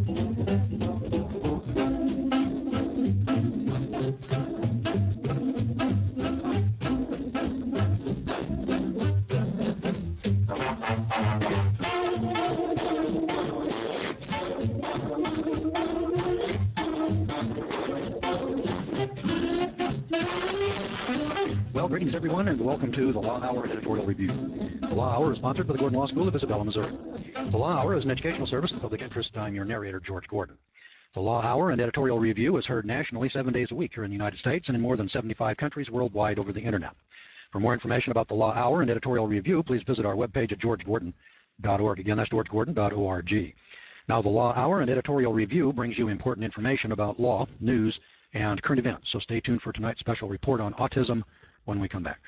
Well, greetings everyone, and welcome to the Law Hour Editorial Review. The Law Hour is sponsored by the Gordon Law School of Isabella, Missouri. The Law Hour is an educational service of the public interest. I'm your narrator, George Gordon. The Law Hour and Editorial Review is heard nationally 7 days a week here in the United States and in more than 75 countries worldwide over the Internet. For more information about the Law Hour and Editorial Review, please visit our webpage at georgegordon.org. Again, that's georgegordon.org. Now, the Law Hour and Editorial Review brings you important information about law, news, and current events. So stay tuned for tonight's special report on autism when we come back.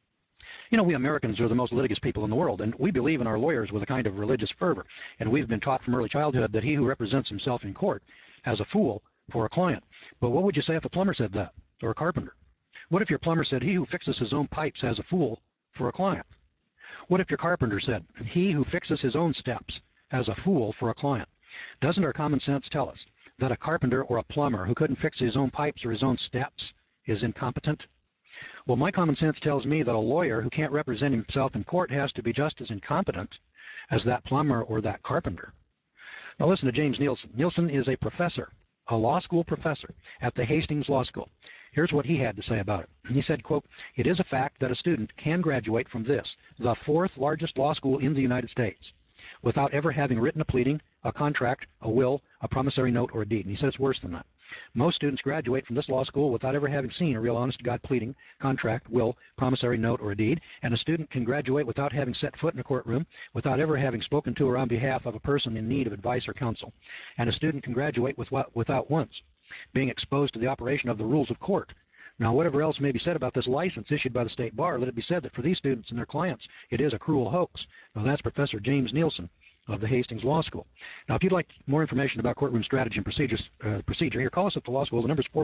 You know, we Americans are the most litigious people in the world, and we believe in our lawyers with a kind of religious fervor. And we've been taught from early childhood that he who represents himself in court has a fool for a client. But what would you say if a plumber said that, or a carpenter? What if your plumber said, he who fixes his own pipes has a fool for a client? What if your carpenter said, he who fixes his own steps has a fool for a client? Doesn't our common sense tell us that a carpenter or a plumber who couldn't fix his own pipes or his own steps is incompetent? Well, my common sense tells me that a lawyer who can't represent himself in court has to be just as incompetent as that plumber or that carpenter. Now listen to James Nielsen. Nielsen is a professor, a law school professor at the Hastings Law School. Here's what he had to say about it. He said, quote, "It is a fact that a student can graduate from this, the fourth largest law school in the United States, without ever having written a pleading, a contract, a will, a promissory note, or a deed." And he said it's worse than that. Most students graduate from this law school without ever having seen a real honest-to-God pleading, contract, will, promissory note, or a deed. And a student can graduate without having set foot in a courtroom, without ever having spoken to or on behalf of a person in need of advice or counsel. And a student can graduate without once being exposed to the operation of the rules of court. Now, whatever else may be said about this license issued by the state bar, let it be said that for these students and their clients, it is a cruel hoax. Now, that's Professor James Nielsen of the Hastings Law School. Now, if you'd like more information about courtroom strategy and procedure, here, call us at the law school. The number is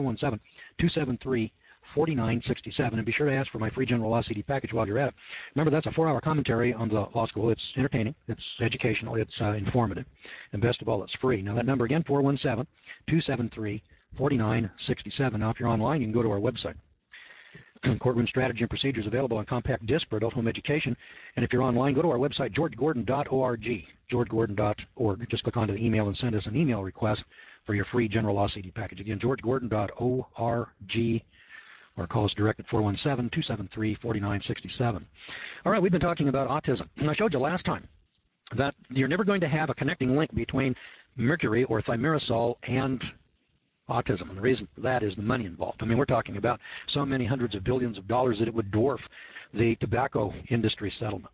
417-273-4967, and be sure to ask for my free general law CD package while you're at it. Remember, that's a 4-hour commentary on the law school. It's entertaining, it's educational, it's informative, and best of all, it's free. Now, that number again, 417-273-4967. Now, if you're online, you can go to our website. Courtroom strategy and procedures available on compact disc for adult home education. And if you're online, go to our website, georgegordon.org, georgegordon.org. Just click onto the email and send us an email request for your free general law CD package. Again, georgegordon.org, or call us direct at 417-273-4967. All right, we've been talking about autism. And I showed you last time that you're never going to have a connecting link between mercury or thimerosal and autism, and the reason for that is the money involved. I mean, we're talking about so many hundreds of billions of dollars that it would dwarf the tobacco industry settlement.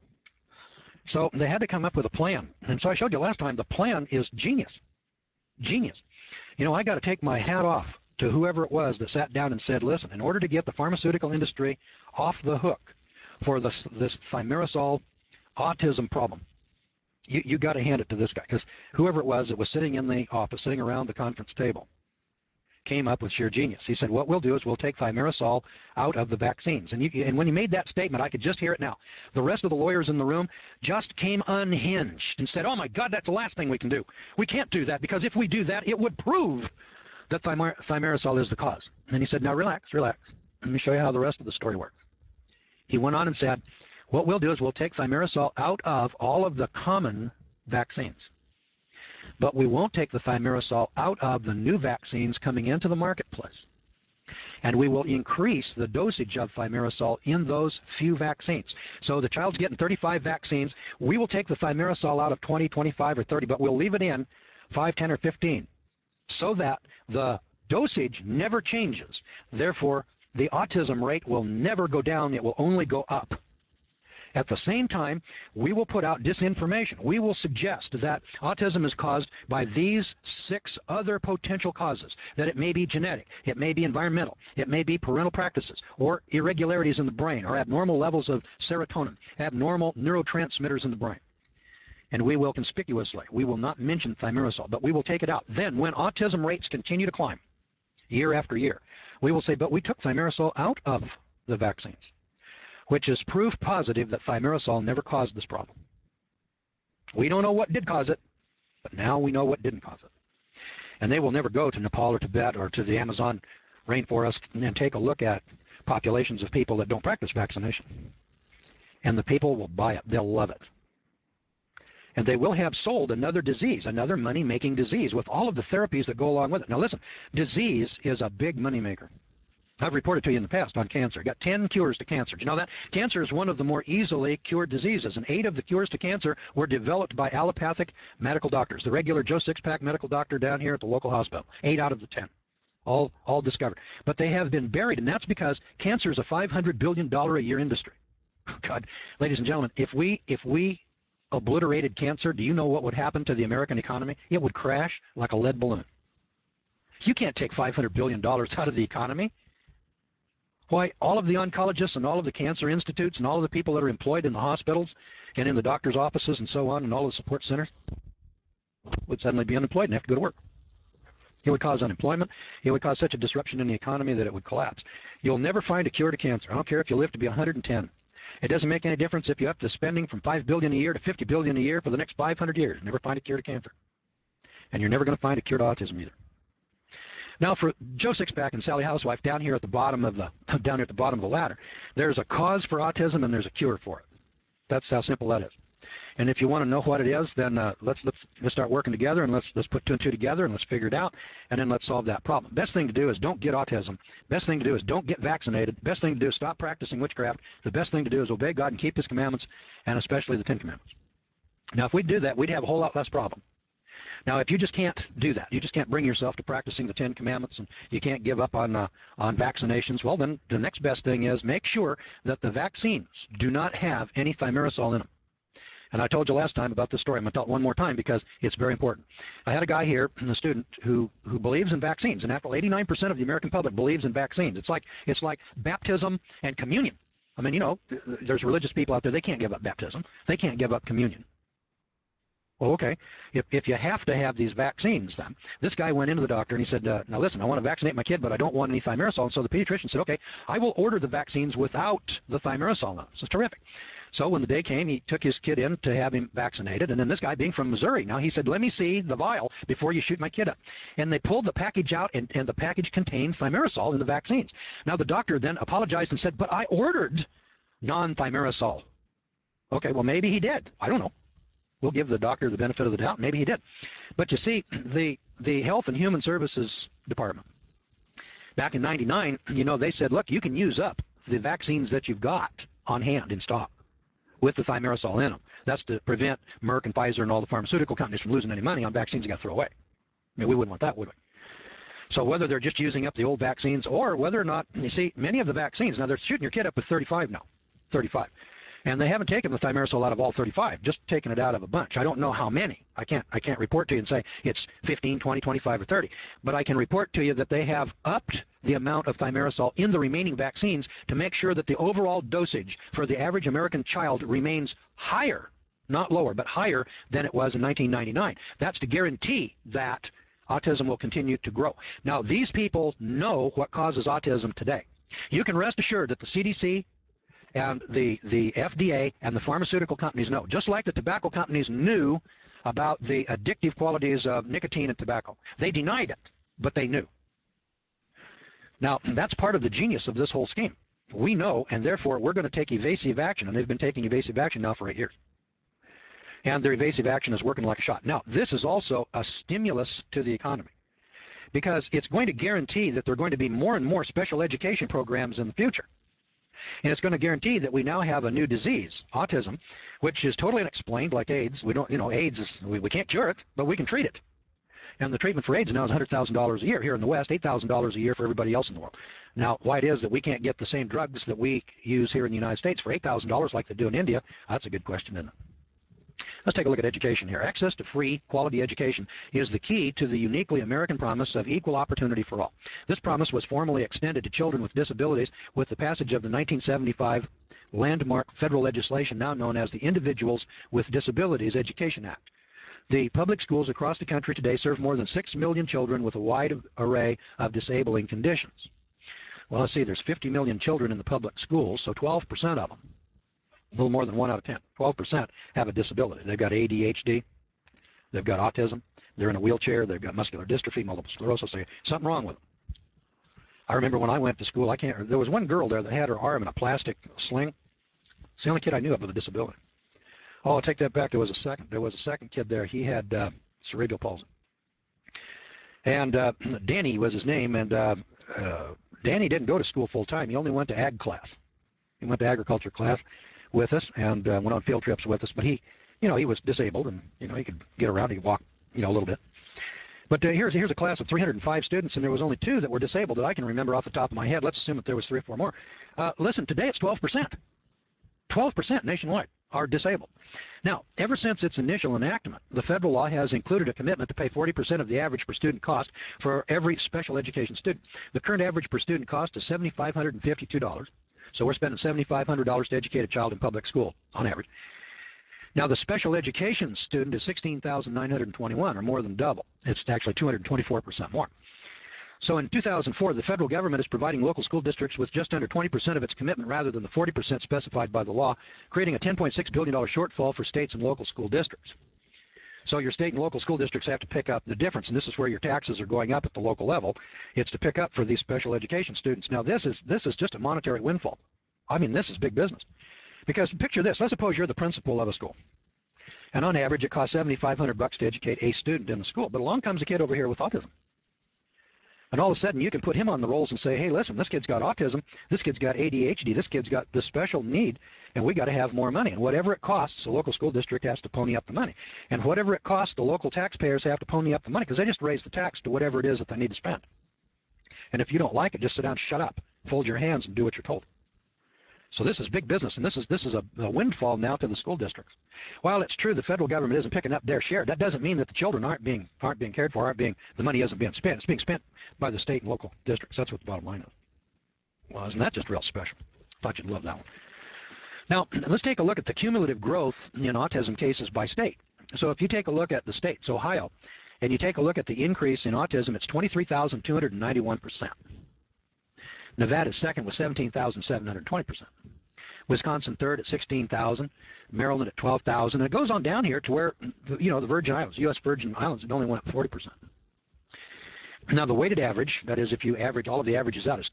So they had to come up with a plan, and so I showed you last time the plan is genius. Genius. You know, I got to take my hat off to whoever it was that sat down and said, listen, in order to get the pharmaceutical industry off the hook for this thimerosal autism problem, you got to hand it to this guy, because whoever it was that was sitting in the office, sitting around the conference table, came up with sheer genius. He said, what we'll do is we'll take thimerosal out of the vaccines. And when he made that statement, I could just hear it now. The rest of the lawyers in the room just came unhinged and said, oh my God, that's the last thing we can do. We can't do that, because if we do that, it would prove that thimerosal is the cause. And he said, now relax, relax. Let me show you how the rest of the story works. He went on and said, what we'll do is we'll take thimerosal out of all of the common vaccines. But we won't take the thimerosal out of the new vaccines coming into the marketplace. And we will increase the dosage of thimerosal in those few vaccines. So the child's getting 35 vaccines. We will take the thimerosal out of 20, 25, or 30, but we'll leave it in 5, 10, or 15, so that the dosage never changes. Therefore, the autism rate will never go down. It will only go up. At the same time, we will put out disinformation. We will suggest that autism is caused by these 6 other potential causes, that it may be genetic, it may be environmental, it may be parental practices, or irregularities in the brain, or abnormal levels of serotonin, abnormal neurotransmitters in the brain. And we will conspicuously, we will not mention thimerosal, but we will take it out. Then, when autism rates continue to climb, year after year, we will say, but we took thimerosal out of the vaccines, which is proof positive that thimerosal never caused this problem. We don't know what did cause it, but now we know what didn't cause it. And they will never go to Nepal or Tibet or to the Amazon rainforest and take a look at populations of people that don't practice vaccination. And the people will buy it. They'll love it. And they will have sold another disease, another money-making disease with all of the therapies that go along with it. Now listen, disease is a big moneymaker. I've reported to you in the past on cancer. Got 10 cures to cancer. Do you know that? Cancer is one of the more easily cured diseases, and 8 of the cures to cancer were developed by allopathic medical doctors. The regular Joe Sixpack medical doctor down here at the local hospital. 8 out of the 10. All discovered. But they have been buried, and that's because cancer is a $500 billion a year industry. God, ladies and gentlemen, if we obliterated cancer, do you know what would happen to the American economy? It would crash like a lead balloon. You can't take $500 billion out of the economy. Why, all of the oncologists and all of the cancer institutes and all of the people that are employed in the hospitals and in the doctor's offices and so on and all the support centers would suddenly be unemployed and have to go to work. It would cause unemployment. It would cause such a disruption in the economy that it would collapse. You'll never find a cure to cancer. I don't care if you live to be 110. It doesn't make any difference if you up the spending from $5 billion a year to $50 billion a year for the next 500 years. Never find a cure to cancer. And you're never going to find a cure to autism either. Now, for Joe Sixpack and Sally Housewife down here at the bottom of the ladder, there's a cause for autism and there's a cure for it. That's how simple that is. And if you want to know what it is, then let's start working together and let's put 2 and 2 together and let's figure it out, and then let's solve that problem. Best thing to do is don't get autism. Best thing to do is don't get vaccinated. Best thing to do is stop practicing witchcraft. The best thing to do is obey God and keep His commandments, and especially the 10 Commandments. Now, if we'd do that, we'd have a whole lot less problem. Now, if you just can't do that, you just can't bring yourself to practicing the 10 Commandments, and you can't give up on vaccinations, well, then the next best thing is make sure that the vaccines do not have any thimerosal in them. And I told you last time about this story. I'm going to tell it one more time because it's very important. I had a guy here, a student, who believes in vaccines. And after all, 89% of the American public believes in vaccines. It's like baptism and communion. I mean, you know, there's religious people out there, they can't give up baptism. They can't give up communion. Well, okay, if you have to have these vaccines, then this guy went into the doctor and he said, now listen, I want to vaccinate my kid, but I don't want any thimerosal. And so the pediatrician said, okay, I will order the vaccines without the thimerosal in them. This is terrific. So when the day came, he took his kid in to have him vaccinated. And then this guy, being from Missouri, now he said, let me see the vial before you shoot my kid up. And they pulled the package out, and the package contained thimerosal in the vaccines. Now the doctor then apologized and said, but I ordered non-thimerosal. Okay, well, maybe he did. I don't know. We'll give the doctor the benefit of the doubt. Maybe he did. But you see, the Health and Human Services Department, back in '99, you know, they said, look, you can use up the vaccines that you've got on hand in stock with the thimerosal in them. That's to prevent Merck and Pfizer and all the pharmaceutical companies from losing any money on vaccines you got to throw away. I mean, we wouldn't want that, would we? So whether they're just using up the old vaccines or whether or not, you see, many of the vaccines, now they're shooting your kid up with 35 now, 35. And they haven't taken the thimerosal out of all 35, just taken it out of a bunch. I don't know how many. I can't report to you and say it's 15, 20, 25, or 30. But I can report to you that they have upped the amount of thimerosal in the remaining vaccines to make sure that the overall dosage for the average American child remains higher, not lower, but higher than it was in 1999. That's to guarantee that autism will continue to grow. Now, these people know what causes autism today. You can rest assured that the CDC and the FDA and the pharmaceutical companies know, just like the tobacco companies knew about the addictive qualities of nicotine and tobacco. They denied it, but they knew. Now, that's part of the genius of this whole scheme. We know, and therefore we're going to take evasive action, and they've been taking evasive action now for 8 years. And their evasive action is working like a shot. Now, this is also a stimulus to the economy, because it's going to guarantee that there are going to be more and more special education programs in the future. And it's going to guarantee that we now have a new disease, autism, which is totally unexplained, like AIDS. We don't, you know, AIDS is, we can't cure it, but we can treat it. And the treatment for AIDS now is $100,000 a year here in the West, $8,000 a year for everybody else in the world. Now, why it is that we can't get the same drugs that we use here in the United States for $8,000 like they do in India, that's a good question, isn't it? Let's take a look at education here. Access to free, quality education is the key to the uniquely American promise of equal opportunity for all. This promise was formally extended to children with disabilities with the passage of the 1975 landmark federal legislation now known as the Individuals with Disabilities Education Act. The public schools across the country today serve more than 6 million children with a wide array of disabling conditions. Well, let's see, there's 50 million children in the public schools, so 12% of them, a little more than 1 out of 10, 12% have a disability. They've got ADHD, they've got autism, They're in a wheelchair. They've got muscular dystrophy, multiple sclerosis. There's something wrong with them. I remember when I went to school, there was one girl there that had her arm in a plastic sling. It's the only kid I knew of with a disability. Oh, I'll take that back. There was a second kid there. He had cerebral palsy. And Danny was his name. And Danny didn't go to school full time. He only went to ag class. He went to agriculture class with us and went on field trips with us. But he was disabled, and he could get around. He could walk, a little bit. But here's a class of 305 students, and there was only 2 that were disabled that I can remember off the top of my head. Let's assume that there was 3 or 4 more. Listen, today it's 12%. 12% nationwide are disabled. Now, ever since its initial enactment, the federal law has included a commitment to pay 40% of the average per student cost for every special education student. The current average per student cost is $7,552. So we're spending $7,500 to educate a child in public school on average. Now, the special education student is $16,921, or more than double. It's actually 224% more. So in 2004, the federal government is providing local school districts with just under 20% of its commitment rather than the 40% specified by the law, creating a $10.6 billion shortfall for states and local school districts. So your state and local school districts have to pick up the difference, and this is where your taxes are going up at the local level. It's to pick up for these special education students. Now, this is just a monetary windfall. I mean, this is big business. Because picture this. Let's suppose you're the principal of a school. And on average, it costs $7,500 to educate a student in the school. But along comes a kid over here with autism. And all of a sudden, you can put him on the rolls and say, hey, listen, this kid's got autism. This kid's got ADHD. This kid's got this special need. And we got to have more money. And whatever it costs, the local school district has to pony up the money. And whatever it costs, the local taxpayers have to pony up the money because they just raise the tax to whatever it is that they need to spend. And if you don't like it, just sit down, shut up, fold your hands, and do what you're told. So this is big business, and this is a windfall now to the school districts. While it's true the federal government isn't picking up their share, that doesn't mean that the children aren't being cared for, the money isn't being spent. It's being spent by the state and local districts. That's what the bottom line is. Well, isn't that just real special? Thought you'd love that one. Now, let's take a look at the cumulative growth in autism cases by state. So if you take a look at the states, Ohio, and you take a look at the increase in autism, it's 23,291%. Nevada is second with 17,720%. Wisconsin third at 16,000. Maryland at 12,000. And it goes on down here to where, the Virgin Islands, U.S. Virgin Islands, it only went up 40%. Now, the weighted average, that is, if you average all of the averages out, is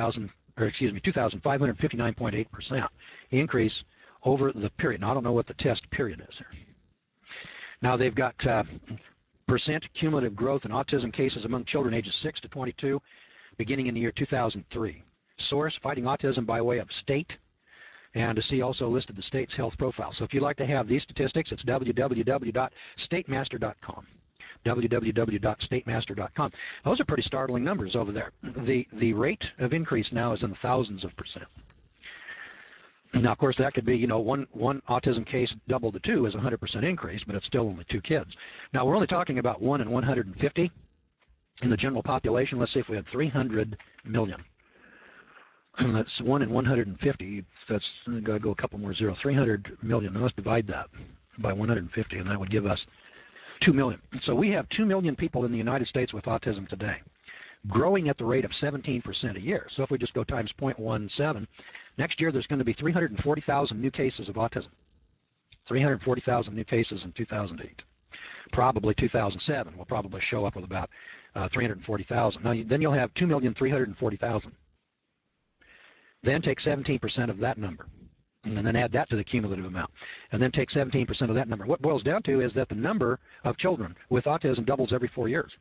2,559.8% increase over the period. Now, I don't know what the test period is here. Now, they've got percent cumulative growth in autism cases among children ages 6 to 22. Beginning in the year 2003. Source, Fighting Autism by way of state, and to see also listed the state's health profile. So if you'd like to have these statistics, it's www.statemaster.com. www.statemaster.com. Those are pretty startling numbers over there. The rate of increase now is in the thousands of percent. Now, of course, that could be, one autism case double to 2 is a 100% increase, but it's still only 2 kids. Now, we're only talking about 1 in 150. In the general population, let's say if we had 300 million. That's 1 in 150. That's got to go a couple more zeros. 300 million. Now let's divide that by 150, and that would give us 2 million. So we have 2 million people in the United States with autism today, growing at the rate of 17% a year. So if we just go times 0.17, next year there's going to be 340,000 new cases of autism. 340,000 new cases in 2008. Probably 2007 will probably show up with about 340,000. Now, then you'll have 2,340,000. Then take 17% of that number, and then add that to the cumulative amount, and then take 17% of that number. What it boils down to is that the number of children with autism doubles every 4 years.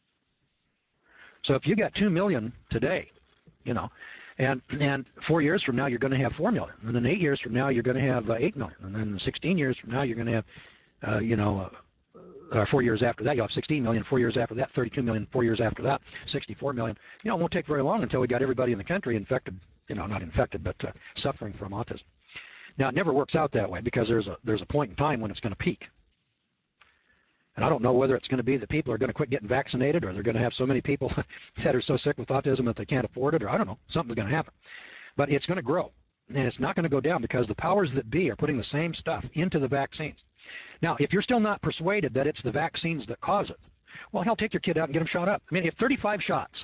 So if you got 2 million today, and 4 years from now you're going to have 4 million, and then 8 years from now you're going to have 8 million, and then 16 years from now you're going to have 4 years after that, you'll have 16 million. 4 years after that, 32 million. 4 years after that, 64 million. It won't take very long until we got everybody in the country infected, not infected, but suffering from autism. Now, it never works out that way because there's a point in time when it's going to peak. And I don't know whether it's going to be that people are going to quit getting vaccinated, or they're going to have so many people that are so sick with autism that they can't afford it, or I don't know. Something's going to happen. But it's going to grow. And it's not going to go down because the powers that be are putting the same stuff into the vaccines. Now, if you're still not persuaded that it's the vaccines that cause it, well, hell, take your kid out and get them shot up. I mean, if 35 shots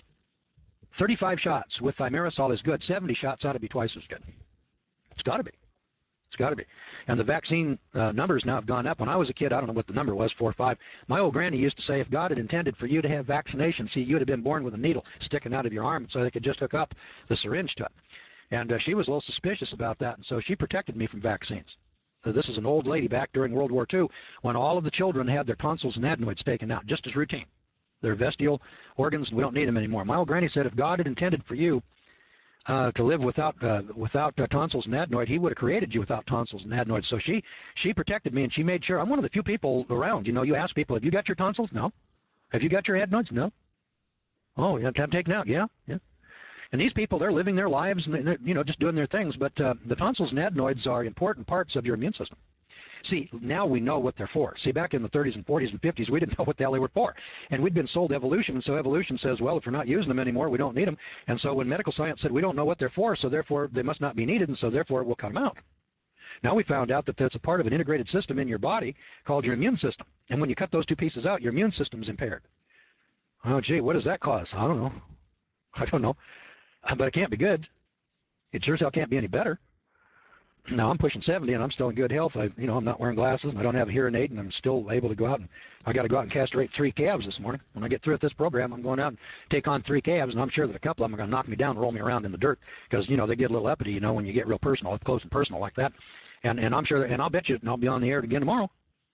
with thimerosal is good, 70 shots ought to be twice as good. It's got to be. It's got to be. And the vaccine numbers now have gone up. When I was a kid, I don't know what the number was, 4 or 5. My old granny used to say if God had intended for you to have vaccination, see, you'd have been born with a needle sticking out of your arm so they could just hook up the syringe to it. And she was a little suspicious about that, and so she protected me from vaccines. This is an old lady back during World War II when all of the children had their tonsils and adenoids taken out, just as routine. Their vestigial organs, we don't need them anymore. My old granny said if God had intended for you to live without tonsils and adenoid, he would have created you without tonsils and adenoids. So she protected me, and she made sure. I'm one of the few people around. You know, you ask people, have you got your tonsils? No. Have you got your adenoids? No. Oh, you have to have them taken out? Yeah, yeah. And these people, they're living their lives and they're, you know, just doing their things. But the tonsils and adenoids are important parts of your immune system. See, now we know what they're for. See, back in the 30s and 40s and 50s, we didn't know what the hell they were for. And we'd been sold evolution, and so evolution says, well, if we're not using them anymore, we don't need them. And so when medical science said we don't know what they're for, so therefore they must not be needed, and so therefore we'll cut them out. Now we found out that that's a part of an integrated system in your body called your immune system. And when you cut those two pieces out, your immune system's impaired. Oh, gee, what does that cause? I don't know. I don't know. But it can't be good. It sure as hell can't be any better. Now I'm pushing 70 and I'm still in good health. I'm not wearing glasses and I don't have a hearing aid and I'm still able to go out and I got to go out and castrate 3 calves this morning. When I get through with this program, I'm going out and take on 3 calves, and I'm sure that a couple of them are going to knock me down and roll me around in the dirt because, you know, they get a little uppity, you know, when you get real personal, up close and personal like that. And I'm sure, and I'll bet you I'll be on the air again tomorrow.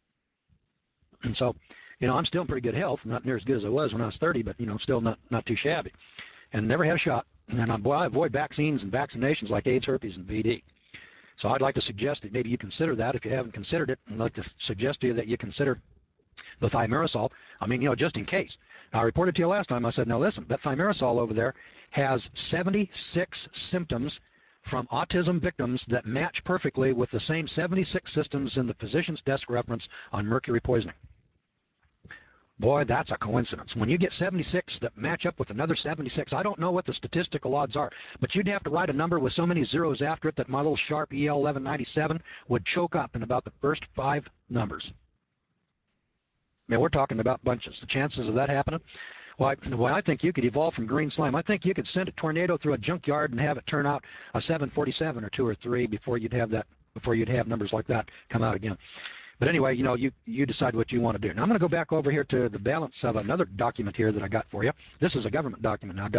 And so, you know, I'm still in pretty good health, not near as good as I was when I was 30, but, you know, still not too shabby. And never had a shot. And I avoid vaccines and vaccinations like AIDS, herpes, and VD. So I'd like to suggest that maybe you consider that. If you haven't considered it, I'd like to suggest to you that you consider the thimerosal. I mean, you know, just in case. I reported to you last time, I said, now listen, that thimerosal over there has 76 symptoms from autism victims that match perfectly with the same 76 systems in the physician's desk reference on mercury poisoning. Boy, that's a coincidence. When you get 76 that match up with another 76, I don't know what the statistical odds are, but you'd have to write a number with so many zeros after it that my little sharp EL 1197 would choke up in about the first 5 numbers. I mean, we're talking about bunches. The chances of that happening? Well, I think you could evolve from green slime. I think you could send a tornado through a junkyard and have it turn out a 747 or 2 or 3 before you'd have numbers like that come out again. But anyway, you know, you decide what you want to do. Now I'm going to go back over here to the balance of another document here that I got for you. This is a government document now,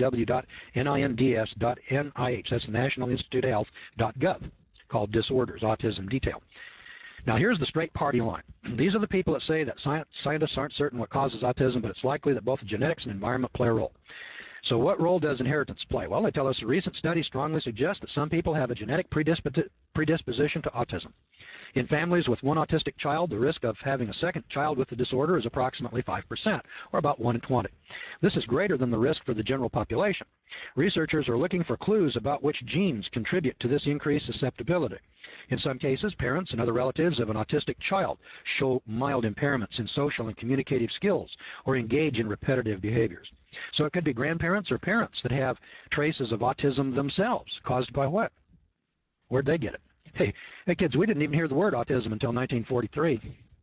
www.ninds.nih. That's the National Institute of Health.gov, called Disorders, Autism Detail. Now here's the straight party line. These are the people that say that scientists aren't certain what causes autism, but it's likely that both genetics and environment play a role. So what role does inheritance play? Well, they tell us a recent study strongly suggests that some people have a genetic predisposition to autism. In families with one autistic child, the risk of having a second child with the disorder is approximately 5%, or about 1 in 20. This is greater than the risk for the general population. Researchers are looking for clues about which genes contribute to this increased susceptibility. In some cases, parents and other relatives of an autistic child show mild impairments in social and communicative skills or engage in repetitive behaviors. So it could be grandparents or parents that have traces of autism themselves. Caused by what? Where'd they get it? Hey, kids, we didn't even hear the word autism until 1943.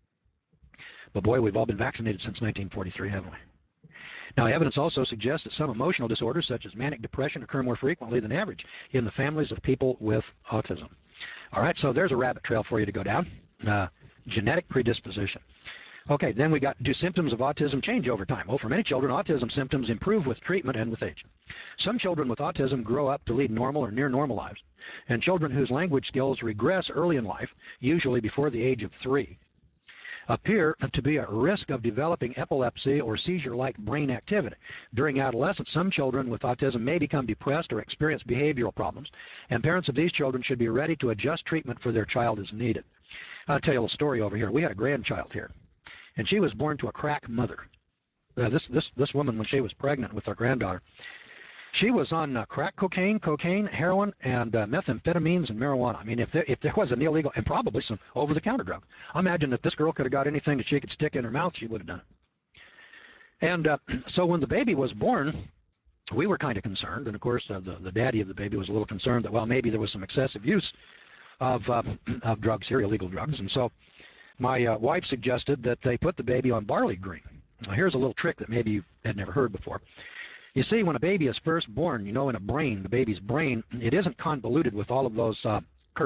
But boy, we've all been vaccinated since 1943, haven't we? Now, evidence also suggests that some emotional disorders, such as manic depression, occur more frequently than average in the families of people with autism. All right, so there's a rabbit trail for you to go down. Genetic predisposition. Okay, then we got, do symptoms of autism change over time? Well, for many children, autism symptoms improve with treatment and with age. Some children with autism grow up to lead normal or near normal lives, and children whose language skills regress early in life, usually before the age of 3, appear to be at risk of developing epilepsy or seizure-like brain activity. During adolescence, some children with autism may become depressed or experience behavioral problems, and parents of these children should be ready to adjust treatment for their child as needed. I'll tell you a little story over here. We had a grandchild here, and she was born to a crack mother. This woman, when she was pregnant with our granddaughter, she was on crack cocaine, heroin, and methamphetamines and marijuana. I mean, if there was an illegal, and probably some over-the-counter drug. I imagine if this girl could have got anything that she could stick in her mouth, she would have done it. And so when the baby was born, we were kind of concerned. And, of course, the daddy of the baby was a little concerned that, well, maybe there was some excessive use of drugs here, illegal drugs. And so my wife suggested that they put the baby on barley green. Now, here's a little trick that maybe you had never heard before. You see, when a baby is first born, you know, in a brain, the baby's brain, it isn't convoluted with all of those curves.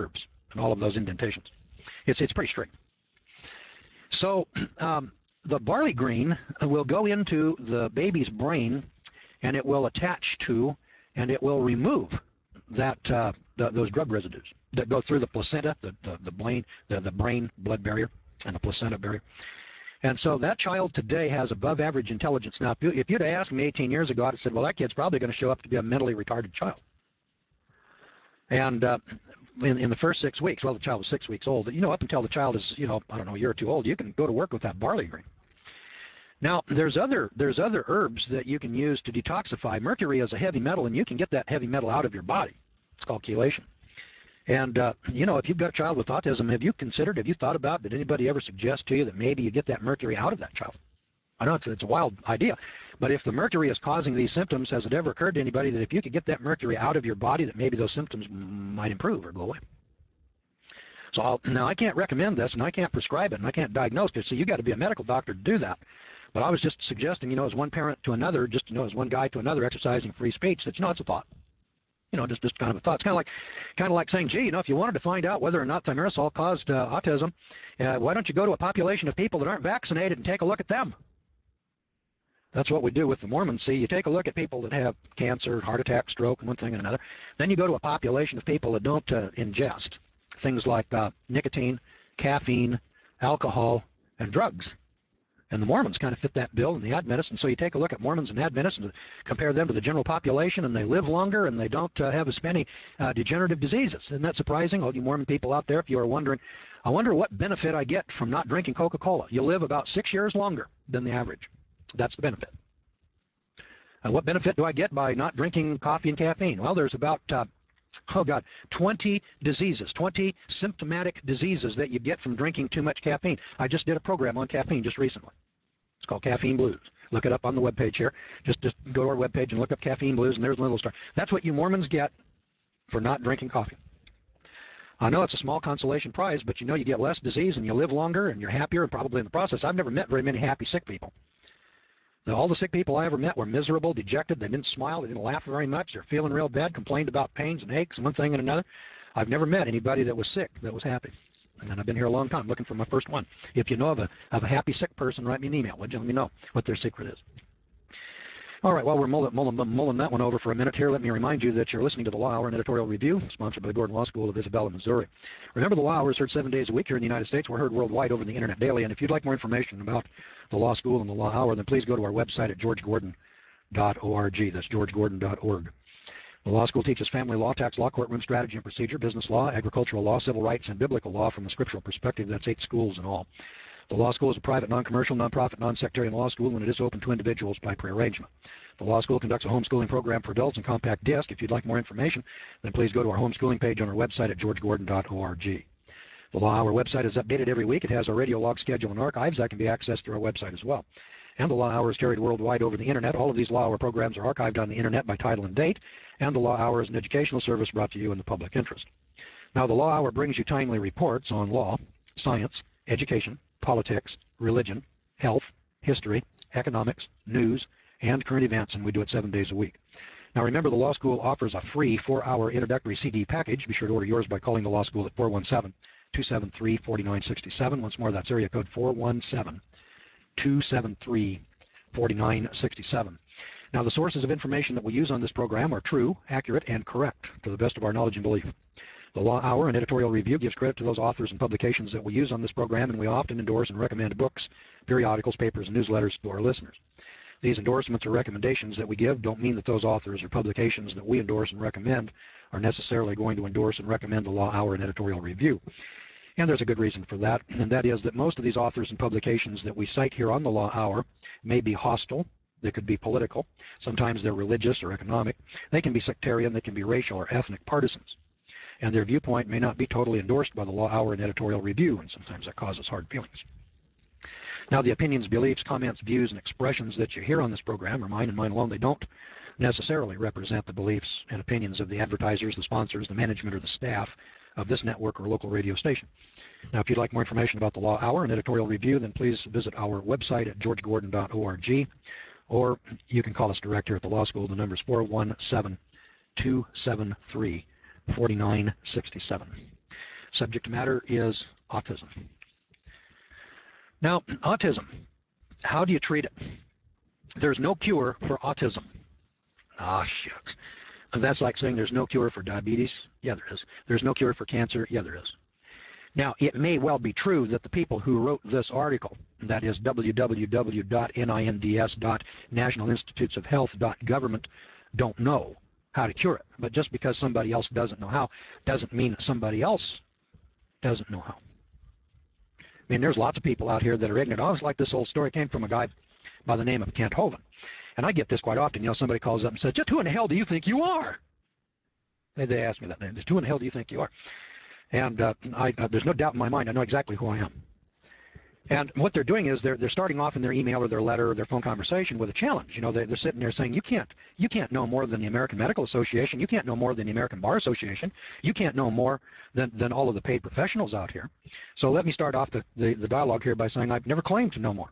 and all of those indentations. It's pretty strict. So the barley grain will go into the baby's brain, and it will attach to, and it will remove that those drug residues that go through the placenta, the brain blood barrier, and the placenta barrier. And so that child today has above average intelligence. Now, if you'd asked me 18 years ago, I'd have said, well, that kid's probably going to show up to be a mentally retarded child. And in the first 6 weeks, well, the child was 6 weeks old, up until the child is, I don't know, a year or two old, you can go to work with that barley grain. Now, there's other herbs that you can use to detoxify. Mercury is a heavy metal, and you can get that heavy metal out of your body. It's called chelation. And, if you've got a child with autism, have you thought about, did anybody ever suggest to you that maybe you get that mercury out of that child? I know it's a wild idea, but if the mercury is causing these symptoms, has it ever occurred to anybody that if you could get that mercury out of your body, that maybe those symptoms might improve or go away? So now I can't recommend this, and I can't prescribe it, and I can't diagnose it. So you got to be a medical doctor to do that. But I was just suggesting, as one parent to another, just as one guy to another, exercising free speech, that it's a thought. Just kind of a thought. It's kind of like saying, gee, if you wanted to find out whether or not thimerosal caused autism, why don't you go to a population of people that aren't vaccinated and take a look at them? That's what we do with the Mormons. See, you take a look at people that have cancer, heart attack, stroke, and one thing and another. Then you go to a population of people that don't ingest things like nicotine, caffeine, alcohol, and drugs. And the Mormons kind of fit that bill, and the Adventists. And so you take a look at Mormons and Adventists and compare them to the general population, and they live longer, and they don't have as many degenerative diseases. Isn't that surprising? All you Mormon people out there, if you are wondering, I wonder what benefit I get from not drinking Coca-Cola. You live about 6 years longer than the average. That's the benefit. What benefit do I get by not drinking coffee and caffeine? Well, there's about 20 diseases, 20 symptomatic diseases that you get from drinking too much caffeine. I just did a program on caffeine just recently. It's called Caffeine Blues. Look it up on the webpage here. Just go to our webpage and look up Caffeine Blues, and there's a little star. That's what you Mormons get for not drinking coffee. I know it's a small consolation prize, but you get less disease, and you live longer, and you're happier, and probably in the process. I've never met very many happy sick people. All the sick people I ever met were miserable, dejected. They didn't smile. They didn't laugh very much. They're feeling real bad, complained about pains and aches and one thing and another. I've never met anybody that was sick that was happy. And I've been here a long time looking for my first one. If you know of a happy sick person, write me an email. Would you let me know what their secret is? All right, while we're mulling that one over for a minute here, let me remind you that you're listening to the Law Hour, an editorial review sponsored by the Gordon Law School of Isabella, Missouri. Remember, the Law Hour is heard 7 days a week here in the United States. We're heard worldwide over the internet daily. And if you'd like more information about the Law School and the Law Hour, then please go to our website at georgegordon.org. That's georgegordon.org. The law school teaches family law, tax law, courtroom strategy and procedure, business law, agricultural law, civil rights, and biblical law from the scriptural perspective. That's 8 schools in all. The law school is a private, non-commercial, non-profit, non-sectarian law school, and it is open to individuals by prearrangement. The law school conducts a homeschooling program for adults in compact disc. If you'd like more information, then please go to our homeschooling page on our website at georgegordon.org. The Law Hour website is updated every week. It has a radio log schedule and archives that can be accessed through our website as well. And the Law Hour is carried worldwide over the internet. All of these Law Hour programs are archived on the internet by title and date, and the Law Hour is an educational service brought to you in the public interest. Now, the Law Hour brings you timely reports on law, science, education, politics, religion, health, history, economics, news, and current events, and we do it 7 days a week. Now, remember, the Law School offers a free 4-hour introductory CD package. Be sure to order yours by calling the Law School at 417-273-4967. Once more, that's area code 417-273-4967. Now, the sources of information that we use on this program are true, accurate, and correct to the best of our knowledge and belief. The Law Hour and editorial review gives credit to those authors and publications that we use on this program, and we often endorse and recommend books, periodicals, papers, and newsletters to our listeners. These endorsements or recommendations that we give don't mean that those authors or publications that we endorse and recommend are necessarily going to endorse and recommend the Law Hour and editorial review. And there's a good reason for that, and that is that most of these authors and publications that we cite here on the Law Hour may be hostile. They could be political. Sometimes they're religious or economic. They can be sectarian. They can be racial or ethnic partisans. And their viewpoint may not be totally endorsed by the Law Hour and editorial review, and sometimes that causes hard feelings. Now, the opinions, beliefs, comments, views, and expressions that you hear on this program are mine and mine alone. They don't necessarily represent the beliefs and opinions of the advertisers, the sponsors, the management, or the staff of this network or local radio station. Now, if you'd like more information about the Law Hour and editorial review, then please visit our website at georgegordon.org, or you can call us direct here at the Law School. The number is 417-273-4967. Subject matter is autism. Now, autism, how do you treat it? There's no cure for autism. Ah, shucks. That's like saying there's no cure for diabetes. Yeah, there is. There's no cure for cancer. Yeah, there is. Now, it may well be true that the people who wrote this article, that is www.ninds.nationalinstitutesofhealth.government, don't know how to cure it. But just because somebody else doesn't know how doesn't mean that somebody else doesn't know how. I mean, there's lots of people out here that are ignorant. I always like this old story. It came from a guy by the name of Kent Hovind. And I get this quite often. You know, somebody calls up and says, just who in the hell do you think you are? They ask me that. Just who in the hell do you think you are? And there's no doubt in my mind, I know exactly who I am. And what they're doing is they're starting off in their email or their letter or their phone conversation with a challenge. You know, they're sitting there saying, you can't know more than the American Medical Association. You can't know more than the American Bar Association. You can't know more than all of the paid professionals out here. So let me start off the dialogue here by saying I've never claimed to know more.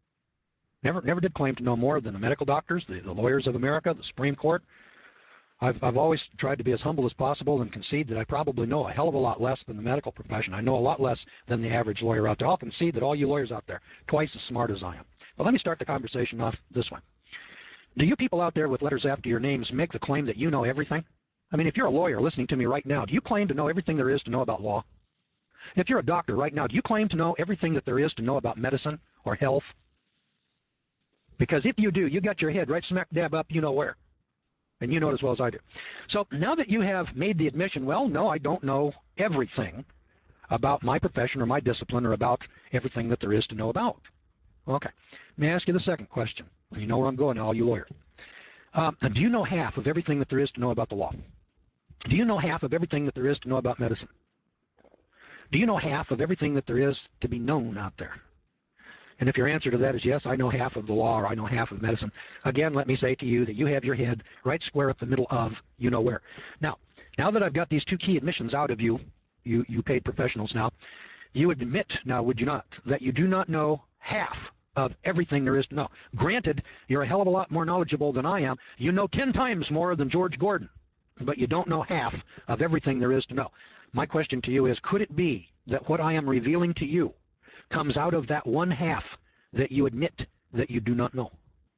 Never did claim to know more than the medical doctors, the lawyers of America, the Supreme Court. I've always tried to be as humble as possible and concede that I probably know a hell of a lot less than the medical profession. I know a lot less than the average lawyer out there. I'll concede that all you lawyers out there, twice as smart as I am. But let me start the conversation off this way. Do you people out there with letters after your names make the claim that you know everything? I mean, if you're a lawyer listening to me right now, do you claim to know everything there is to know about law? If you're a doctor right now, do you claim to know everything that there is to know about medicine or health? Because if you do, you got your head right smack dab up you know where. And you know it as well as I do. So now that you have made the admission, well, no, I don't know everything about my profession or my discipline or about everything that there is to know about. Okay. Let me ask you the second question. You know where I'm going now, all you lawyers. Do you know half of everything that there is to know about the law? Do you know half of everything that there is to know about medicine? Do you know half of everything that there is to be known out there? And if your answer to that is yes, I know half of the law or I know half of medicine, again, let me say to you that you have your head right square up the middle of you know where. Now that I've got these two key admissions out of you paid professionals now, you admit now, would you not, that you do not know half of everything there is to know. Granted, you're a hell of a lot more knowledgeable than I am. You know 10 times more than George Gordon, but you don't know half of everything there is to know. My question to you is, could it be that what I am revealing to you comes out of that one half that you admit that you do not know?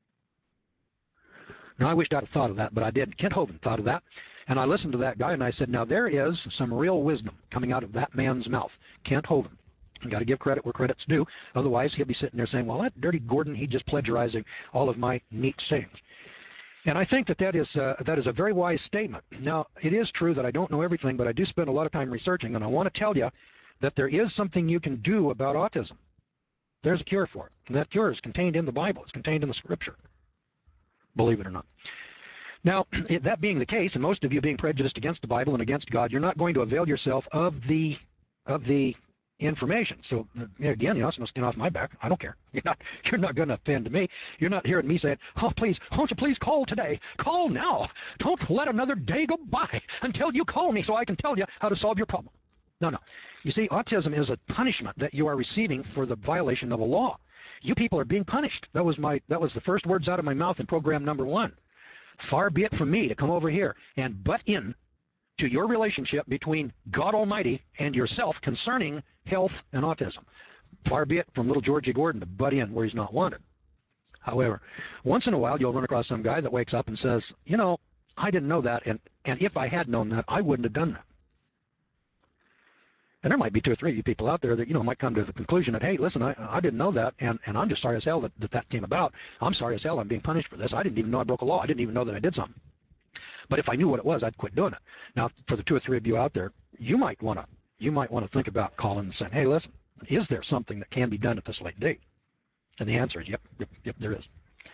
Now, I wished I'd have thought of that, but I didn't. Kent Hovind thought of that, and I listened to that guy, and I said, now there is some real wisdom coming out of that man's mouth, Kent Hovind. You got to give credit where credit's due. Otherwise, he'll be sitting there saying, well, that dirty Gordon, he's just plagiarizing all of my neat sayings. And I think that is a very wise statement. Now, it is true that I don't know everything, but I do spend a lot of time researching, and I want to tell you that there is something you can do about autism. There's a cure for it. And that cure is contained in the Bible. It's contained in the Scripture, believe it or not. Now, that being the case, and most of you being prejudiced against the Bible and against God, you're not going to avail yourself of the information. So again, it's no skin off my back. I don't care. You're not going to offend me. You're not hearing me saying, oh, please, won't you please call today? Call now. Don't let another day go by until you call me so I can tell you how to solve your problem. No. You see, autism is a punishment that you are receiving for the violation of a law. You people are being punished. That was the first words out of my mouth in program number 1. Far be it from me to come over here and butt in to your relationship between God Almighty and yourself concerning health and autism. Far be it from little Georgie Gordon to butt in where he's not wanted. However, once in a while you'll run across some guy that wakes up and says, I didn't know that, and if I had known that, I wouldn't have done that. And there might be 2 or 3 of you people out there that, might come to the conclusion that, hey, listen, I didn't know that, and I'm just sorry as hell that came about. I'm sorry as hell I'm being punished for this. I didn't even know I broke a law. I didn't even know that I did something. But if I knew what it was, I'd quit doing it. Now, for the 2 or 3 of you out there, you might want to think about calling and saying, hey, listen, is there something that can be done at this late date? And the answer is yep, there is.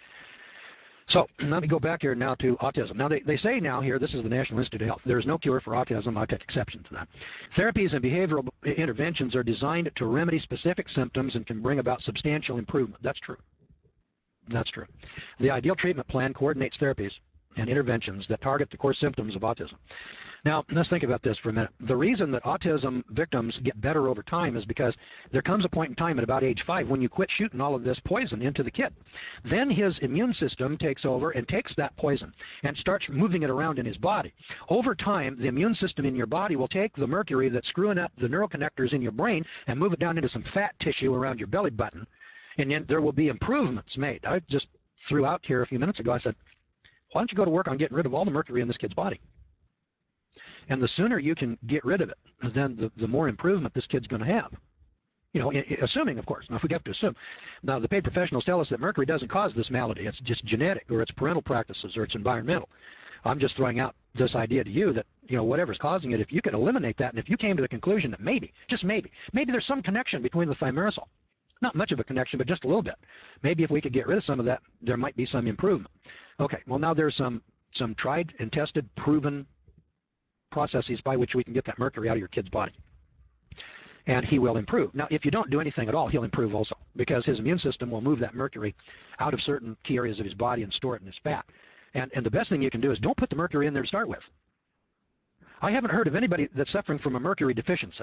So let me go back here now to autism. Now, they say now here, this is the National Institute of Health, there is no cure for autism. I take exception to that. Therapies and behavioral interventions are designed to remedy specific symptoms and can bring about substantial improvement. That's true. That's true. The ideal treatment plan coordinates therapies and interventions that target the core symptoms of autism. Now, let's think about this for a minute. The reason that autism victims get better over time is because there comes a point in time at about age 5 when you quit shooting all of this poison into the kid. Then his immune system takes over and takes that poison and starts moving it around in his body. Over time, the immune system in your body will take the mercury that's screwing up the neural connectors in your brain and move it down into some fat tissue around your belly button. And then there will be improvements made. I just threw out here a few minutes ago, I said, why don't you go to work on getting rid of all the mercury in this kid's body? And the sooner you can get rid of it, then the more improvement this kid's going to have. You know, assuming, of course. Now, if we have to assume. Now, the paid professionals tell us that mercury doesn't cause this malady. It's just genetic, or it's parental practices, or it's environmental. I'm just throwing out this idea to you that, you know, whatever's causing it, if you could eliminate that, and if you came to the conclusion that maybe, just maybe there's some connection between the thimerosal. Not much of a connection, but just a little bit. Maybe if we could get rid of some of that, there might be some improvement. Okay, well, now there's some tried and tested, proven processes by which we can get that mercury out of your kid's body. And he will improve. Now, if you don't do anything at all, he'll improve also, because his immune system will move that mercury out of certain key areas of his body and store it in his fat. And the best thing you can do is don't put the mercury in there to start with. I haven't heard of anybody that's suffering from a mercury deficiency.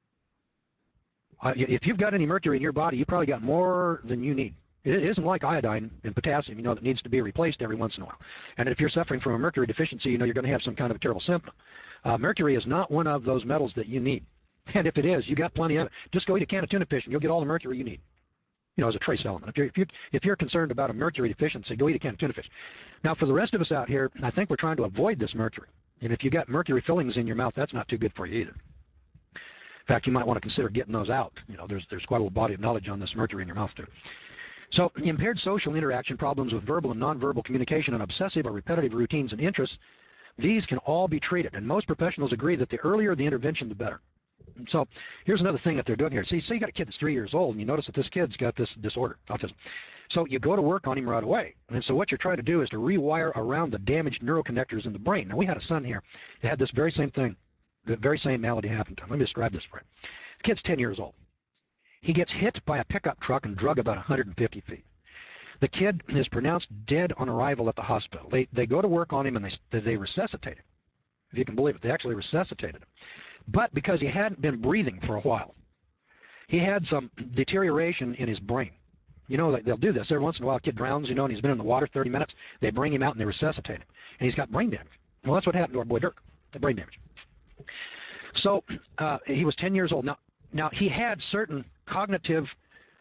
If you've got any mercury in your body, you probably got more than you need. It isn't like iodine and potassium, you know, that needs to be replaced every once in a while. And if you're suffering from a mercury deficiency, you know, you're going to have some kind of a terrible symptom. Mercury is not one of those metals that you need. And if it is, you got plenty of it. Just go eat a can of tuna fish and you'll get all the mercury you need. You know, as a trace element. If you're concerned about a mercury deficiency, go eat a can of tuna fish. Now, for the rest of us out here, I think we're trying to avoid this mercury. And if you got mercury fillings in your mouth, that's not too good for you either. In fact, you might want to consider getting those out. You know, there's quite a little body of knowledge on this mercury in your mouth too. So impaired social interaction, problems with verbal and nonverbal communication, and obsessive or repetitive routines and interests, these can all be treated. And most professionals agree that the earlier the intervention, the better. So here's another thing that they're doing here. See, say you got a kid that's 3 years old, and you notice that this kid's got this disorder, autism. So you go to work on him right away. And so what you're trying to do is to rewire around the damaged neuroconnectors in the brain. Now, we had a son here that had this very same thing, the very same malady happened to him. Let me describe this for you. The kid's 10 years old. He gets hit by a pickup truck and drug about 150 feet. The kid is pronounced dead on arrival at the hospital. They go to work on him, and they resuscitate him. If you can believe it, they actually resuscitated him. But because he hadn't been breathing for a while, he had some deterioration in his brain. You know, they'll do this. Every once in a while, a kid drowns, you know, and he's been in the water 30 minutes. They bring him out and they resuscitate him. And he's got brain damage. Well, that's what happened to our boy Dirk, the brain damage. So he was 10 years old. Now he had certain cognitive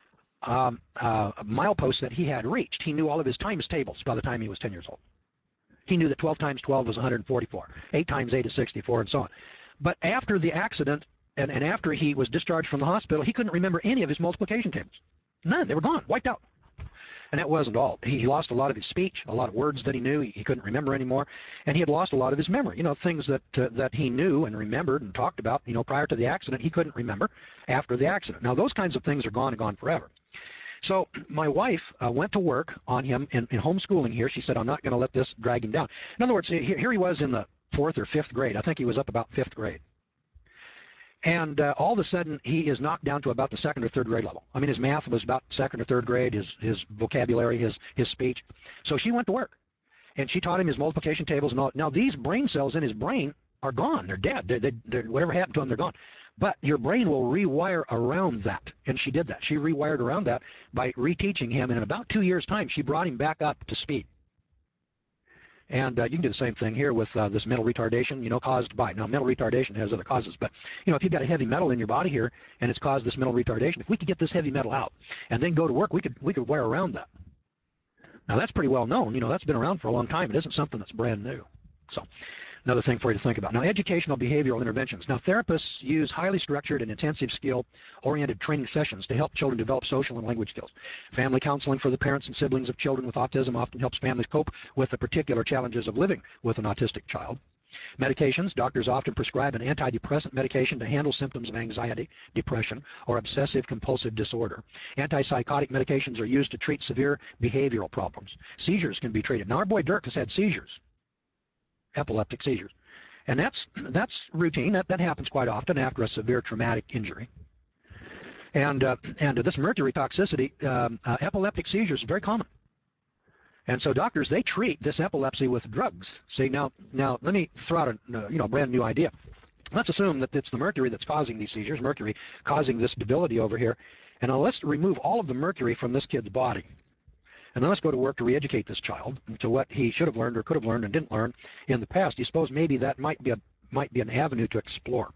mileposts that he had reached. He knew all of his times tables by the time he was 10 years old. He knew that 12 times 12 was 144, 8 times 8 is 64, and so on. But after the accident and after he was discharged from the hospital, he couldn't remember any of his multiplication tables. None. They were gone, wiped out. And that wasn't all. He lost a lot of his speech, a lot of words that he knew he couldn't remember anymore, and he had lost a lot of his memory. You know, things that he knew and remembered and talked about, you know, prior to the accident, he couldn't remember after the accident. Now, those kinds of things are gone and gone forever. So my wife went to work on him in homeschooling here. She said, I'm not going to let this drag him down. In other words, here he was in the 4th or 5th grade. I think he was up about 5th grade. And all of a sudden, he is knocked down to about the 2nd or 3rd grade level. I mean, his math was about 2nd or 3rd grade, his vocabulary, his speech. So she went to work, and she taught him his multiplication tables and all. Now, these brain cells in his brain are gone. They're dead. They're whatever happened to them, they're gone. But your brain will rewire around that, and she did that. She rewired around that by reteaching him, and in about 2 years' time, she brought him back up to speed. And you can do the same thing here with this mental retardation, you know, caused by. Now, mental retardation has other causes, but, you know, if you've got a heavy metal in your body here and it's caused this mental retardation, if we could get this heavy metal out and then go to work, we could wire around that. Now, that's pretty well known. You know, that's been around for a long time. It isn't something that's brand new. So, another thing for you to think about. Now, educational behavioral interventions. Now, therapists use highly structured and intensive skill-oriented training sessions to help children develop social and language skills. Family counseling for the parents and siblings of children with autism often helps families cope with the particular challenges of living with an autistic child. Medications. Doctors often prescribe an antidepressant medication to handle symptoms of anxiety, depression, or obsessive compulsive disorder. Antipsychotic medications are used to treat severe behavioral problems. Seizures can be treated. Now, our boy Dirk has had seizures. Epileptic seizures. And that's routine. That happens quite often after a severe traumatic injury. And this mercury toxicity, epileptic seizures is very common. And so doctors, they treat this epilepsy with drugs. See, now let me throw out a brand new idea. Let's assume that it's the mercury that's causing these seizures, mercury causing this debility over here. And now let's remove all of the mercury from this kid's body. And then let's go to work to re-educate this child to what he should have learned or could have learned and didn't learn in the past. You suppose maybe that might be an avenue to explore.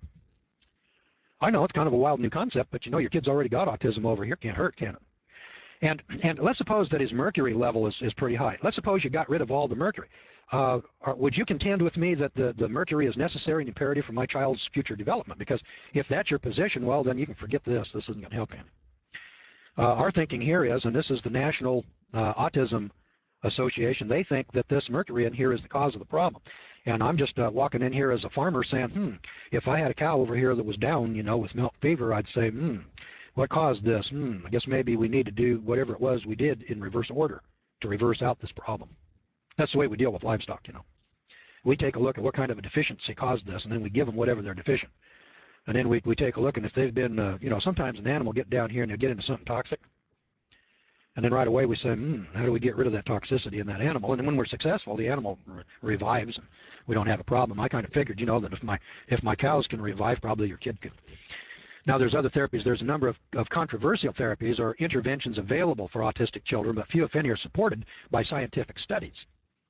I know it's kind of a wild new concept, but your kid's already got autism over here. Can't hurt, can it? And let's suppose that his mercury level is pretty high. Let's suppose you got rid of all the mercury. Would you contend with me that the mercury is necessary and imperative for my child's future development? Because if that's your position, well, then you can forget this. This isn't going to help him. Our thinking here is, and this is the National Autism Association, they think that this mercury in here is the cause of the problem. And I'm just walking in here as a farmer saying, if I had a cow over here that was down, with milk fever, I'd say, what caused this? I guess maybe we need to do whatever it was we did in reverse order to reverse out this problem. That's the way we deal with livestock, We take a look at what kind of a deficiency caused this, and then we give them whatever they're deficient. And then we take a look, and if they've been, sometimes an animal get down here and they'll get into something toxic. And then right away we say, how do we get rid of that toxicity in that animal? And then when we're successful, the animal revives, and we don't have a problem. I kind of figured, that if my cows can revive, probably your kid could. Now, there's other therapies. There's a number of controversial therapies or interventions available for autistic children, but few, if any, are supported by scientific studies.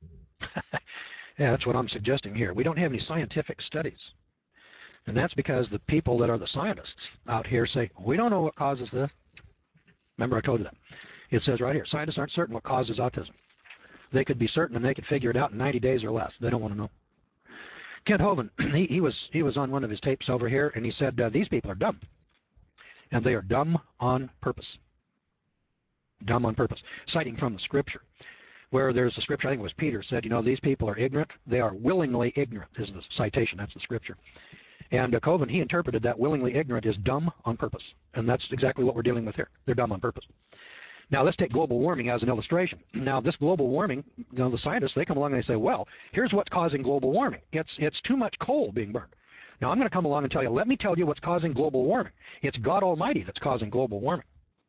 Yeah, that's what I'm suggesting here. We don't have any scientific studies. And that's because the people that are the scientists out here say, we don't know what causes this. Remember, I told you that. It says right here, scientists aren't certain what causes autism. They could be certain and they could figure it out in 90 days or less. They don't want to know. Kent Hovind, he was on one of his tapes over here, and he said, these people are dumb. And they are dumb on purpose. Dumb on purpose. Citing from the scripture, where there's a scripture, I think it was Peter, said, these people are ignorant. They are willingly ignorant, is the citation. That's the scripture. And Hovind, he interpreted that willingly ignorant as dumb on purpose. And that's exactly what we're dealing with here. They're dumb on purpose. Now, let's take global warming as an illustration. Now, this global warming, the scientists, they come along and they say, well, here's what's causing global warming. It's too much coal being burned. Now, I'm going to come along and tell you, let me tell you what's causing global warming. It's God Almighty that's causing global warming.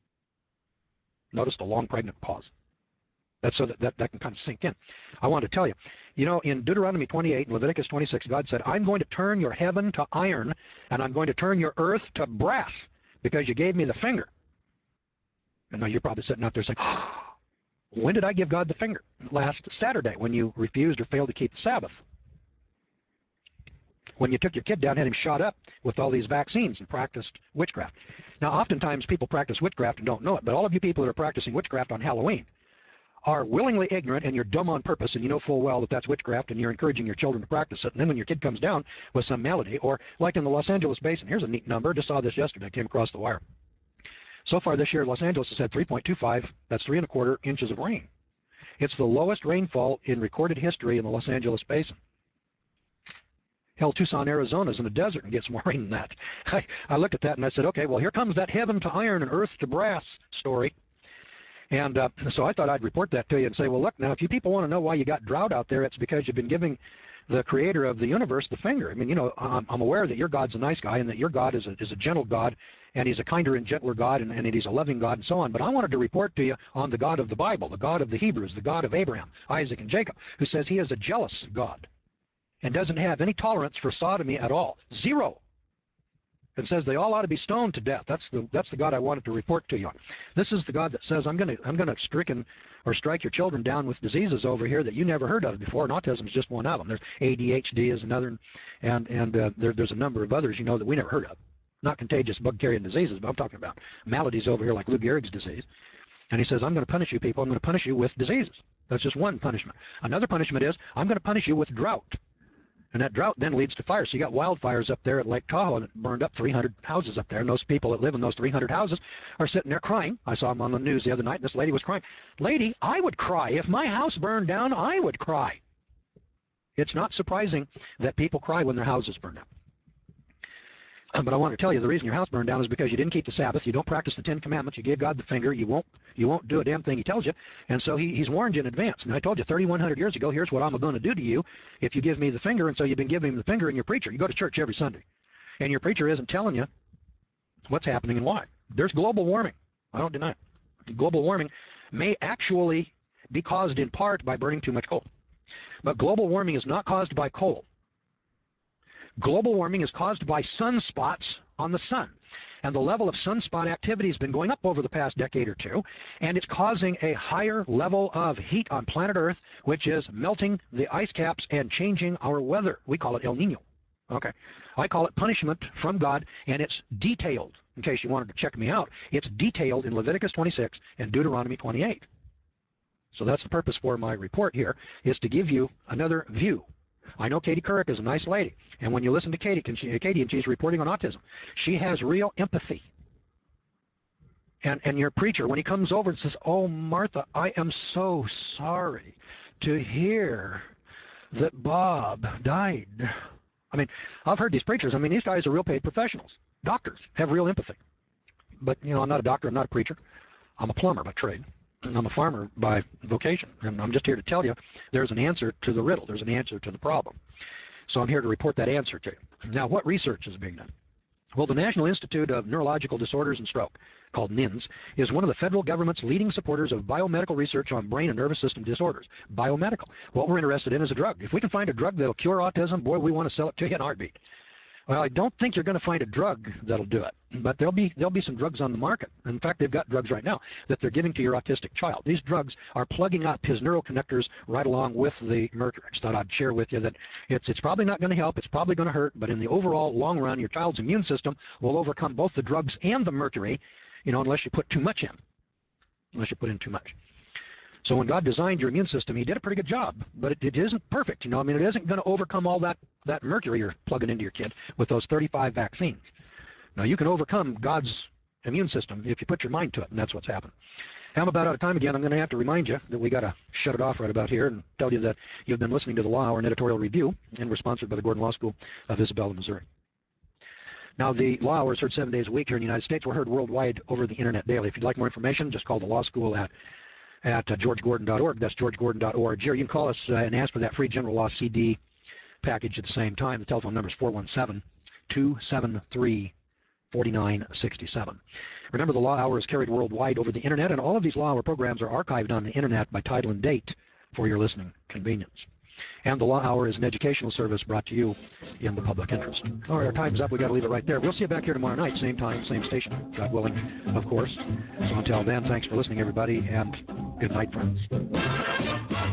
Notice the long pregnant pause. That's so that can kind of sink in. I want to tell you, in Deuteronomy 28 and Leviticus 26, God said, I'm going to turn your heaven to iron, and I'm going to turn your earth to brass, because you gave me the finger. And now you're probably sitting out there saying, when did I give God the finger? Last Saturday, when you refused or failed to keep the Sabbath. When you took your kid down, had him shot up with all these vaccines and practiced witchcraft. Now, oftentimes people practice witchcraft and don't know it, but all of you people that are practicing witchcraft on Halloween are willingly ignorant, and you're dumb on purpose, and you know full well that that's witchcraft, and you're encouraging your children to practice it. And then when your kid comes down with some malady, or like in the Los Angeles basin, here's a neat number. Just saw this yesterday, came across the wire. So far this year, Los Angeles has had 3.25, that's 3¼ inches of rain. It's the lowest rainfall in recorded history in the Los Angeles basin. Hell, Tucson, Arizona is in the desert and gets more rain than that. I looked at that and I said, okay, well, here comes that heaven to iron and earth to brass story. And so I thought I'd report that to you and say, well, look, now, if you people want to know why you got drought out there, it's because you've been giving the creator of the universe the finger. I mean, I'm aware that your God's a nice guy and that your God is a gentle God, and he's a kinder and gentler God, and he's a loving God and so on. But I wanted to report to you on the God of the Bible, the God of the Hebrews, the God of Abraham, Isaac, and Jacob, who says he is a jealous God and doesn't have any tolerance for sodomy at all. Zero. And says they all ought to be stoned to death. That's the God I wanted to report to you. This is the God that says I'm gonna strike your children down with diseases over here that you never heard of before. And autism is just one of them. There's ADHD is another, and there's a number of others that we never heard of. Not contagious bug-carrying diseases, but I'm talking about maladies over here like Lou Gehrig's disease. And he says, I'm going to punish you people. I'm going to punish you with diseases. That's just one punishment. Another punishment is I'm going to punish you with drought. And that drought then leads to fire. So you got wildfires up there at Lake Tahoe that burned up 300 houses up there. And those people that live in those 300 houses are sitting there crying. I saw them on the news the other night, and this lady was crying. Lady, I would cry. If my house burned down, I would cry. It's not surprising that people cry when their houses burn down. But I want to tell you, the reason your house burned down is because you didn't keep the Sabbath, you don't practice the Ten Commandments, you gave God the finger, you won't do a damn thing he tells you, and so he's warned you in advance. And I told you 3,100 years ago, here's what I'm going to do to you if you give me the finger, and so you've been giving him the finger, and your preacher, you go to church every Sunday, and your preacher isn't telling you what's happening and why. There's global warming. I don't deny it. Global warming may actually be caused in part by burning too much coal. But global warming is not caused by coal. Global warming is caused by sunspots on the sun. And the level of sunspot activity has been going up over the past decade or two, and it's causing a higher level of heat on planet Earth, which is melting the ice caps and changing our weather. We call it El Nino. Okay. I call it punishment from God, and it's detailed. In case you wanted to check me out, it's detailed in Leviticus 26 and Deuteronomy 28. So that's the purpose for my report here, is to give you another view. I know Katie Couric is a nice lady, and when you listen to Katie, and she's reporting on autism, she has real empathy. And your preacher, when he comes over and says, "Oh, Martha, I am so sorry to hear that Bob died." I mean, I've heard these preachers. I mean, these guys are real paid professionals. Doctors have real empathy. But, you know, I'm not a doctor. I'm not a preacher. I'm a plumber by trade. I'm a farmer by vocation, and I'm just here to tell you there's an answer to the riddle. There's an answer to the problem. So I'm here to report that answer to you. Now, what research is being done? Well, the National Institute of Neurological Disorders and Stroke, called NINDS, is one of the federal government's leading supporters of biomedical research on brain and nervous system disorders. Biomedical. What we're interested in is a drug. If we can find a drug that'll cure autism, boy, we want to sell it to you in a heartbeat. Well, I don't think you're going to find a drug that'll do it, but there'll be some drugs on the market. In fact, they've got drugs right now that they're giving to your autistic child. These drugs are plugging up his neuroconnectors right along with the mercury. I just thought I'd share with you that it's probably not going to help, it's probably going to hurt, but in the overall long run, your child's immune system will overcome both the drugs and the mercury, you know, unless you put too much in, unless you put in too much. So when God designed your immune system, he did a pretty good job, but it isn't perfect. You know, I mean, it isn't going to overcome all that mercury you're plugging into your kid with those 35 vaccines. Now, you can overcome God's immune system if you put your mind to it, and that's what's happened. I'm about out of time again. I'm going to have to remind you that we got to shut it off right about here and tell you that you've been listening to the Law Hour, an editorial review, and we're sponsored by the Gordon Law School of Isabella, Missouri. Now, the Law Hour is heard 7 days a week here in the United States. We're heard worldwide over the internet daily. If you'd like more information, just call the law school at georgegordon.org. That's georgegordon.org. Or you can call us and ask for that free general law CD package at the same time. The telephone number is 417-273-4967. Remember, the Law Hour is carried worldwide over the internet, and all of these Law Hour programs are archived on the internet by title and date for your listening convenience. And the Law Hour is an educational service brought to you in the public interest. All right, our time's up. We got to leave it right there. We'll see you back here tomorrow night, same time, same station, God willing, of course. So until then, thanks for listening, everybody, and good night, friends.